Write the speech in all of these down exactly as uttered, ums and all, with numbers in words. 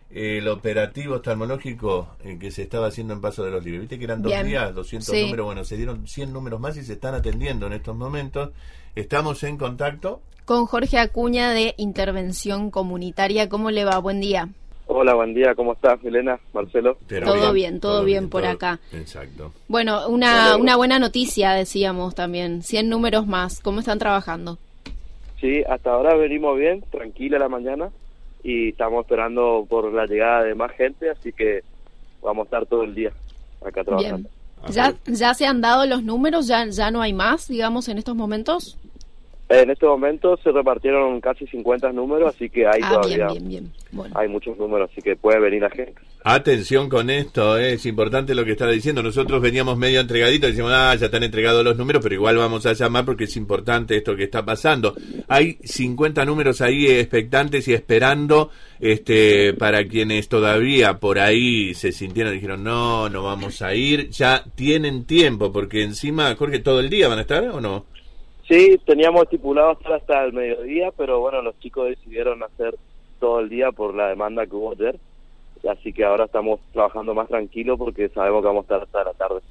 el operativo oftalmológico eh, que se estaba haciendo en Paso de los Libres. Viste que eran dos Bien. días, doscientos Sí. números, bueno, se dieron cien números más y se están atendiendo en estos momentos. Estamos en contacto. Con Jorge Acuña de Intervención Comunitaria. ¿Cómo le va? Buen día. Hola, buen día, ¿cómo estás, Milena, Marcelo? Pero Todo bien, todo bien por todo- acá. Exacto. Bueno, una, una buena noticia, decíamos también. cien números más. ¿Cómo están trabajando? Sí, hasta ahora venimos bien, tranquila la mañana, y estamos esperando por la llegada de más gente, así que vamos a estar todo el día acá trabajando. Bien. ¿Ya, ¿Ya se han dado los números? ¿Ya, ¿Ya no hay más, digamos, en estos momentos? En este momento se repartieron casi cincuenta números, así que hay Ah, todavía bien, bien, bien. Bueno. hay muchos números, así que puede venir la gente. Atención con esto, eh, es importante lo que está diciendo. Nosotros veníamos medio entregaditos, decimos, ah, ya están entregados los números, pero igual vamos a llamar porque es importante esto que está pasando. Hay cincuenta números ahí expectantes y esperando, este, para quienes todavía por ahí se sintieron, dijeron, no, no vamos a ir, ya tienen tiempo, porque encima, Jorge, ¿todo el día van a estar o no? Sí, teníamos estipulado estar hasta el mediodía, pero bueno, los chicos decidieron hacer todo el día por la demanda que hubo ayer, así que ahora estamos trabajando más tranquilo porque sabemos que vamos a estar hasta la tarde.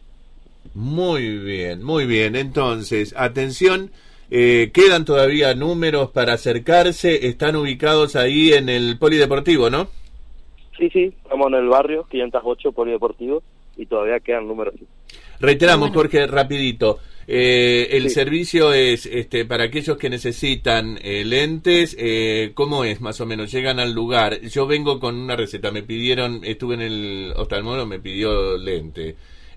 Muy bien, muy bien. Entonces, atención, eh, quedan todavía números para acercarse, están ubicados ahí en el polideportivo, ¿no? Sí, sí, estamos en el barrio, quinientos ocho Polideportivo, y todavía quedan números. Reiteramos, Bueno. Jorge, rapidito. Eh, el Sí. servicio es este para aquellos que necesitan eh, lentes. Eh, ¿Cómo es más o menos? Llegan al lugar. Yo vengo con una receta. Me pidieron, estuve en el oftalmólogo, me pidió lente.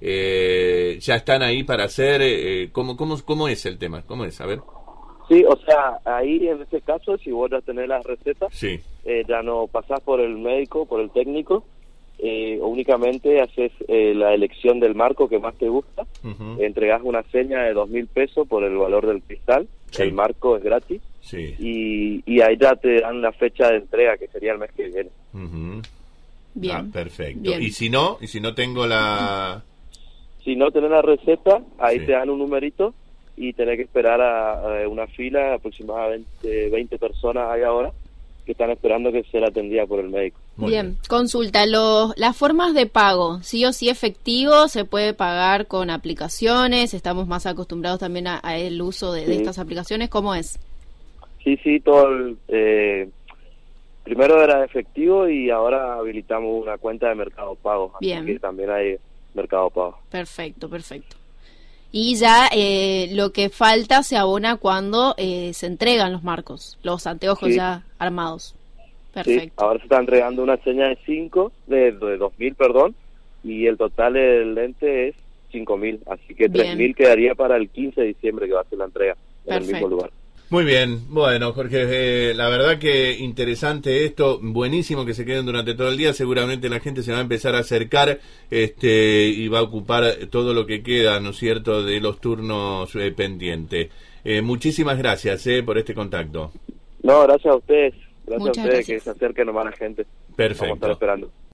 Eh, ya están ahí para hacer. Eh, ¿cómo, cómo, ¿Cómo es el tema? ¿Cómo es? A ver. Sí, o sea, ahí en este caso, si vos ya tenés las recetas, Sí. eh, ya no pasás por el médico, por el técnico, eh, únicamente haces eh, la elección del marco que más te gusta, Ujú. entregás una seña de dos mil pesos por el valor del cristal, Sí. el marco es gratis, Sí. y, y ahí ya te dan la fecha de entrega, que sería el mes que viene. Ujú. Bien. Ah, perfecto. Bien. Y si no, y si no tengo la... Si no tenés la receta, ahí Sí. te dan un numerito y tenés que esperar a, a una fila, aproximadamente veinte personas hay ahora, que están esperando que sea atendida por el médico. Muy Bien, consulta, los, las formas de pago, sí o sí efectivo, se puede pagar con aplicaciones, estamos más acostumbrados también a, a el uso de, de Sí. estas aplicaciones, ¿cómo es? Sí, sí, todo el, eh, primero era efectivo y ahora habilitamos una cuenta de Mercado Pago, así Bien. que también hay Mercado Pago. Perfecto, perfecto. Y ya eh, lo que falta se abona cuando eh, se entregan los marcos, los anteojos Sí. ya armados. Sí, Perfecto. ahora se está entregando una seña de cinco, de, de dos mil, perdón, y el total del lente es cinco mil, así que Bien. tres mil quedaría para el quince de diciembre que va a ser la entrega en el Perfecto. mismo lugar. Muy bien, bueno Jorge, eh, la verdad que interesante esto, buenísimo que se queden durante todo el día, seguramente la gente se va a empezar a acercar este y va a ocupar todo lo que queda, ¿no es cierto?, de los turnos eh, pendientes. Eh, muchísimas gracias eh, por este contacto. No, gracias a ustedes, gracias Muchas a ustedes gracias. que se acerquen nomás a la gente. Vamos a estar Perfecto. esperando.